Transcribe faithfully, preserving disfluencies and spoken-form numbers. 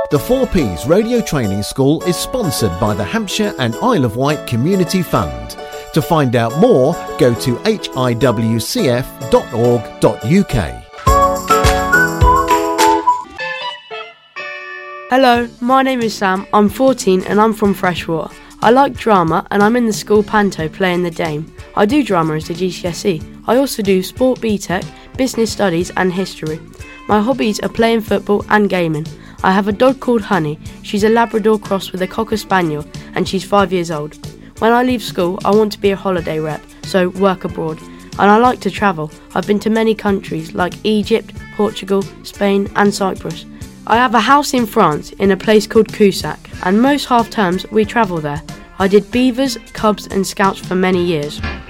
The four Ps Radio Training School is sponsored by the Hampshire and Isle of Wight Community Fund. To find out more, go to h i w c f dot org dot u k. Hello, my name is Sam, I'm fourteen and I'm from Freshwater. I like drama and I'm in the school panto playing the Dame. I do drama as a G C S E. I also do Sport B Tech, Business Studies and History. My hobbies are playing football and gaming. I have a dog called Honey. She's a Labrador cross with a Cocker Spaniel and she's five years old. When I leave school, I want to be a holiday rep, so work abroad. And I like to travel. I've been to many countries like Egypt, Portugal, Spain and Cyprus. I have a house in France in a place called Cusack, and most half terms we travel there. I did Beavers, Cubs and Scouts for many years.